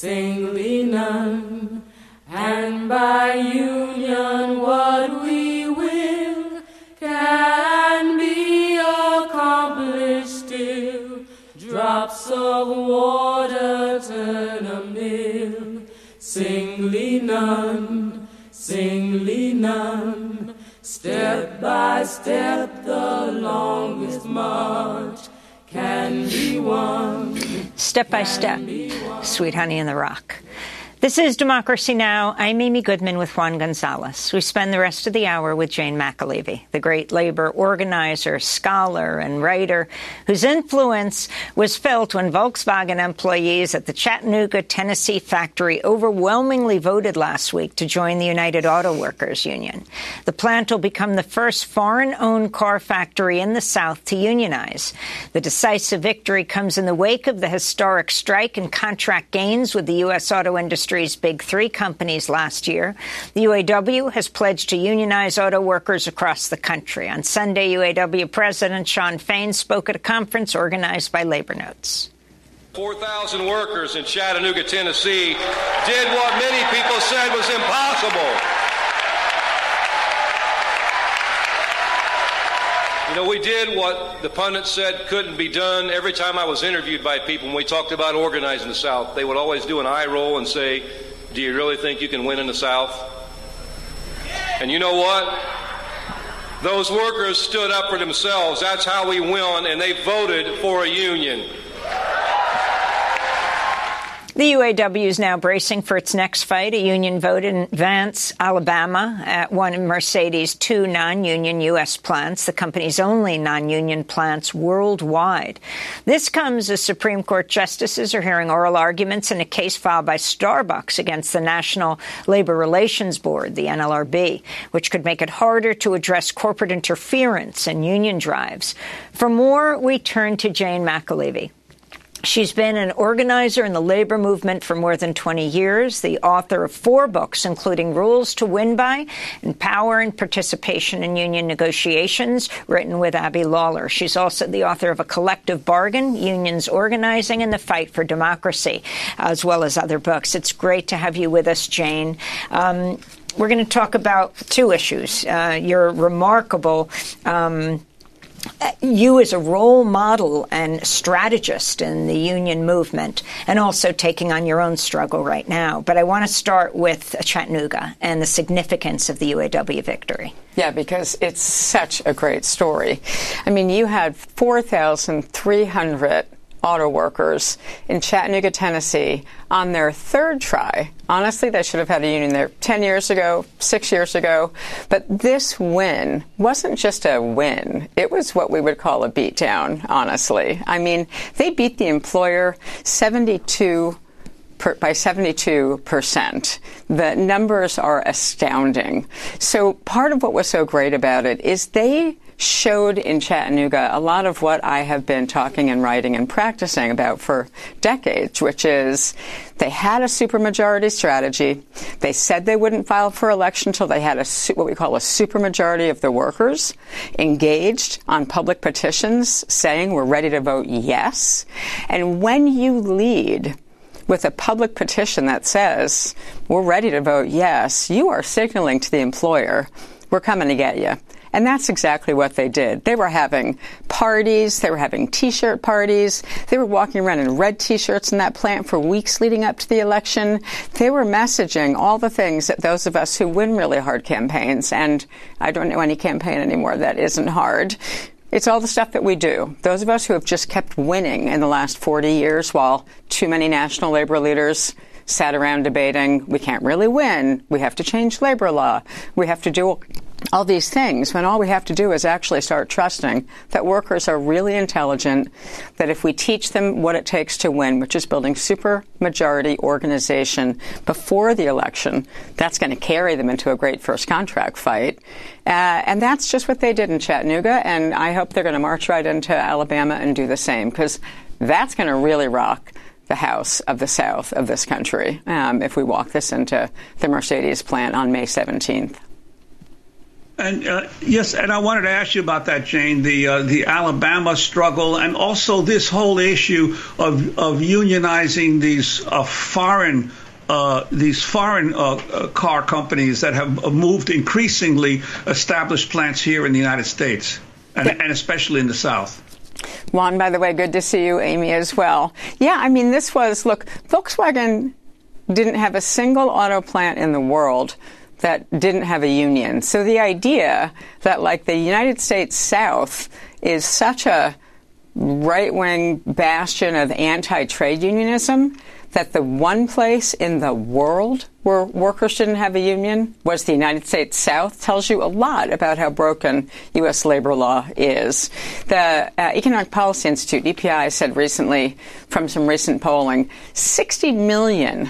and by union what we will can be accomplished still. Drops of water turn a mill, singly none. Step by step, the longest march can be won. Step by step, Sweet Honey in the Rock. This is Democracy Now! I'm Amy Goodman with Juan Gonzalez. We spend the rest of the hour with Jane McAlevey, the great labor organizer, scholar, and writer whose influence was felt when Volkswagen employees at the Chattanooga, Tennessee factory overwhelmingly voted last week to join the United Auto Workers Union. The plant will become the first foreign-owned car factory in the South to unionize. The decisive victory comes in the wake of the historic strike and contract gains with the U.S. auto industry Big Three companies last year. The UAW has pledged to unionize auto workers across the country. On Sunday, UAW President Shawn Fain spoke at a conference organized by Labor Notes. 4,000 workers in Chattanooga, Tennessee did what many people said was impossible. You know, we did what the pundits said couldn't be done. Every time I was interviewed by people, when we talked about organizing the South, they would always do an eye roll and say, do you really think you can win in the South? And you know what? Those workers stood up for themselves. That's how we won, and they voted for a union. The UAW is now bracing for its next fight, a union vote in Vance, Alabama, at one of Mercedes' two non-union U.S. plants, the company's only non-union plants worldwide. This comes as Supreme Court justices are hearing oral arguments in a case filed by Starbucks against the National Labor Relations Board, the NLRB, which could make it harder to address corporate interference in union drives. For more, we turn to Jane McAlevey. She's been an organizer in the labor movement for more than 20 years, the author of 4 books, including Rules to Win By and Power and Participation in Union Negotiations, written with Abby Lawler. She's also the author of A Collective Bargain, Unions Organizing and the Fight for Democracy, as well as other books. It's great to have you with us, Jane. We're going to talk about 2 issues. Your remarkable you as a role model and strategist in the union movement, and also taking on your own struggle right now. But I want to start with Chattanooga and the significance of the UAW victory. Yeah, because it's such a great story. I mean, you had 4,300 auto workers in Chattanooga, Tennessee, on their third try. Honestly, they should have had a union there 10 years ago, 6 years ago. But this win wasn't just a win. It was what we would call a beatdown, honestly. I mean, they beat the employer by 72%. The numbers are astounding. So part of what was so great about it is they showed in Chattanooga a lot of what I have been talking and writing and practicing about for decades, which is they had a supermajority strategy. They said they wouldn't file for election until they had what we call a supermajority of the workers engaged on public petitions saying we're ready to vote yes. And when you lead with a public petition that says we're ready to vote yes, you are signaling to the employer, we're coming to get you. And that's exactly what they did. They were having parties. They were having T-shirt parties. They were walking around in red T-shirts in that plant for weeks leading up to the election. They were messaging all the things that those of us who win really hard campaigns, and I don't know any campaign anymore that isn't hard, it's all the stuff that we do. Those of us who have just kept winning in the last 40 years while too many national labor leaders sat around debating, we can't really win, we have to change labor law, we have to do all these things, when all we have to do is actually start trusting that workers are really intelligent, that if we teach them what it takes to win, which is building supermajority organization before the election, that's going to carry them into a great first contract fight. And that's just what they did in Chattanooga, and I hope they're going to march right into Alabama and do the same, because that's going to really rock the House of the South of this country if we walk this into the Mercedes plant on May 17th. And yes, and I wanted to ask you about that, Jane, the Alabama struggle, and also this whole issue of unionizing these foreign car companies that have moved increasingly established plants here in the United States, and especially in the South. Juan, by the way, good to see you. Amy as well. Yeah, I mean, Volkswagen didn't have a single auto plant in the world that didn't have a union. So the idea that, like, the United States South is such a right-wing bastion of anti-trade unionism that the one place in the world where workers didn't have a union was the United States South tells you a lot about how broken U.S. labor law is. The Economic Policy Institute, EPI, said recently from some recent polling, 60 million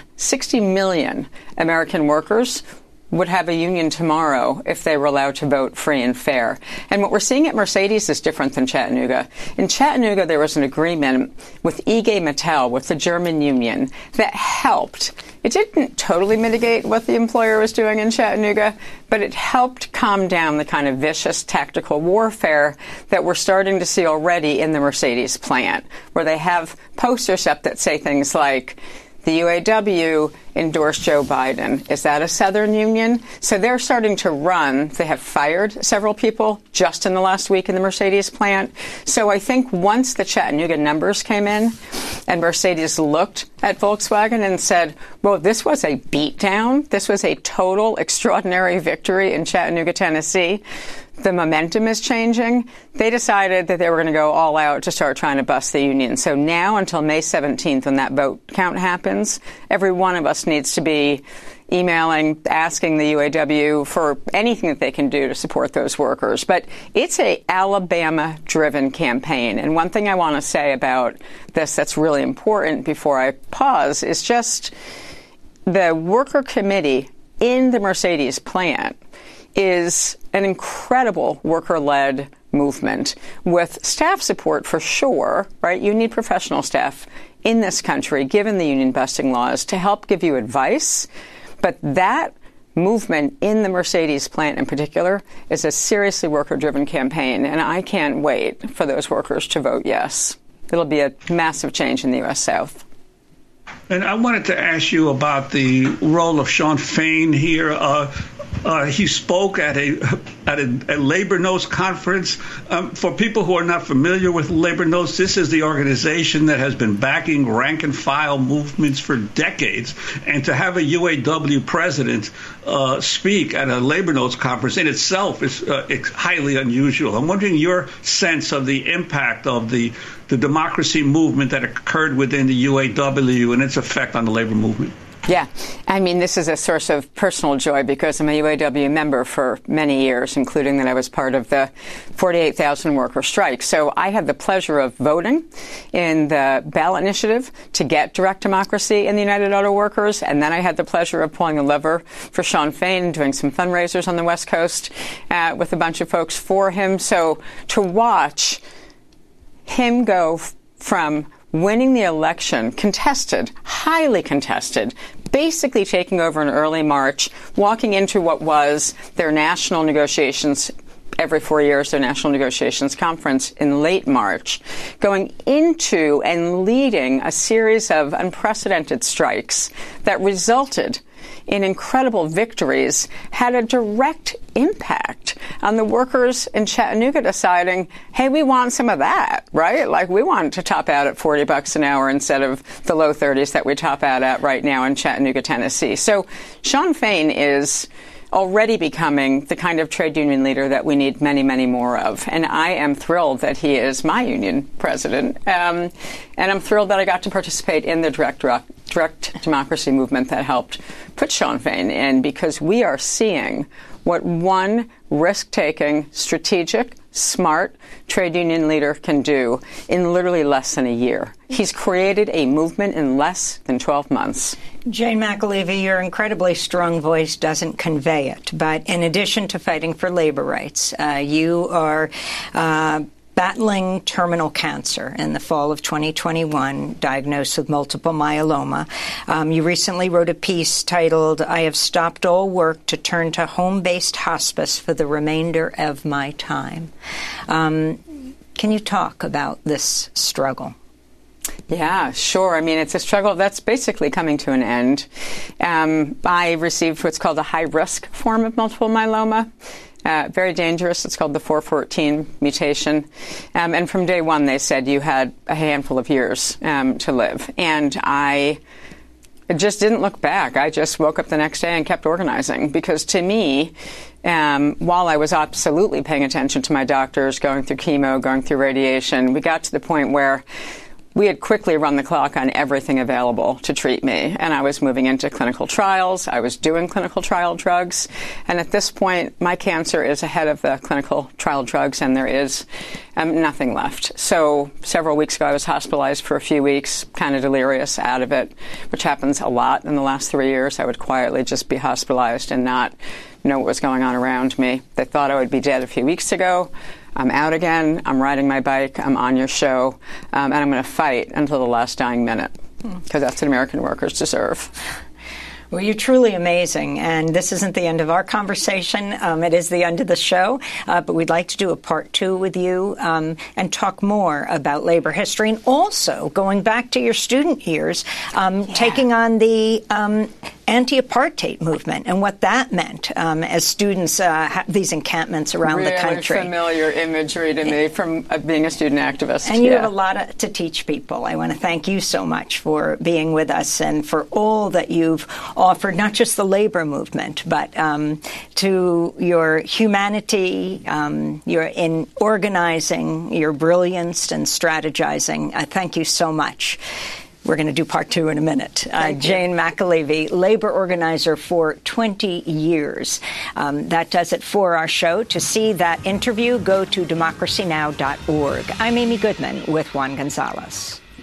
American workers would have a union tomorrow if they were allowed to vote free and fair. And what we're seeing at Mercedes is different than Chattanooga. In Chattanooga, there was an agreement with IG Metall, with the German union, that helped. It didn't totally mitigate what the employer was doing in Chattanooga, but it helped calm down the kind of vicious tactical warfare that we're starting to see already in the Mercedes plant, where they have posters up that say things like, the UAW endorsed Joe Biden. Is that a Southern union? So they're starting to run. They have fired several people just in the last week in the Mercedes plant. So I think once the Chattanooga numbers came in and Mercedes looked at Volkswagen and said, well, this was a beatdown. This was a total extraordinary victory in Chattanooga, Tennessee. The momentum is changing. They decided that they were going to go all out to start trying to bust the union. So now until May 17th, when that vote count happens, every one of us needs to be emailing, asking the UAW for anything that they can do to support those workers. But it's a Alabama-driven campaign. And one thing I want to say about this that's really important before I pause is just the worker committee in the Mercedes plant is an incredible worker-led movement with staff support for sure, right? You need professional staff in this country, given the union busting laws, to help give you advice. But that movement in the Mercedes plant in particular is a seriously worker-driven campaign, and I can't wait for those workers to vote yes. It'll be a massive change in the U.S. South. And I wanted to ask you about the role of Shawn Fain here. He spoke at a Labor Notes conference. For people who are not familiar with Labor Notes, this is the organization that has been backing rank and file movements for decades. And to have a UAW president speak at a Labor Notes conference in itself is highly unusual. I'm wondering your sense of the impact of the democracy movement that occurred within the UAW and its effect on the labor movement. Yeah. I mean, this is a source of personal joy because I'm a UAW member for many years, including that I was part of the 48,000 worker strike. So I had the pleasure of voting in the ballot initiative to get direct democracy in the United Auto Workers. And then I had the pleasure of pulling the lever for Shawn Fain and doing some fundraisers on the West Coast with a bunch of folks for him. So to watch him go from winning the election, contested, highly contested, basically taking over in early March, walking into what was their national negotiations every 4 years, their national negotiations conference in late March, going into and leading a series of unprecedented strikes that resulted in incredible victories, had a direct impact on the workers in Chattanooga deciding, hey, we want some of that, right? Like, we want to top out at $40 an hour instead of the low 30s that we top out at right now in Chattanooga, Tennessee. So Shawn Fain is already becoming the kind of trade union leader that we need many, many more of. And I am thrilled that he is my union president. And I'm thrilled that I got to participate in the direct democracy movement that helped put Shawn Fain in, because we are seeing what one risk-taking, strategic, smart trade union leader can do in literally less than a year. He's created a movement in less than 12 months. Jane McAlevey, your incredibly strong voice doesn't convey it. But in addition to fighting for labor rights, you are battling terminal cancer in the fall of 2021, diagnosed with multiple myeloma. You recently wrote a piece titled, "I have stopped all work to turn to home-based hospice for the remainder of my time." Can you talk about this struggle? Yeah, sure. I mean, it's a struggle that's basically coming to an end. I received what's called a high-risk form of multiple myeloma. Very dangerous. It's called the 414 mutation. And from day one, they said you had a handful of years to live. And I just didn't look back. I just woke up the next day and kept organizing. Because to me, while I was absolutely paying attention to my doctors, going through chemo, going through radiation, we got to the point where we had quickly run the clock on everything available to treat me. And I was moving into clinical trials. I was doing clinical trial drugs. And at this point, my cancer is ahead of the clinical trial drugs, and there is nothing left. So several weeks ago, I was hospitalized for a few weeks, kind of delirious out of it, which happens a lot in the last 3 years. I would quietly just be hospitalized and not know what was going on around me. They thought I would be dead a few weeks ago. I'm out again. I'm riding my bike. I'm on your show. And I'm going to fight until the last dying minute, because that's what American workers deserve. Well, you're truly amazing, and this isn't the end of our conversation. It is the end of the show, but we'd like to do a part 2 with you and talk more about labor history, and also going back to your student years, taking on the anti-apartheid movement and what that meant as students have these encampments around the country. Really familiar imagery to me from being a student activist. And you have a lot to teach people. I want to thank you so much for being with us and for all that you've offered, not just the labor movement, but to your humanity, your in organizing, your brilliance and strategizing. I thank you so much. We're going to do part 2 in a minute. Jane McAlevey, labor organizer for 20 years. That does it for our show. To see that interview, go to democracynow.org. I'm Amy Goodman with Juan Gonzalez.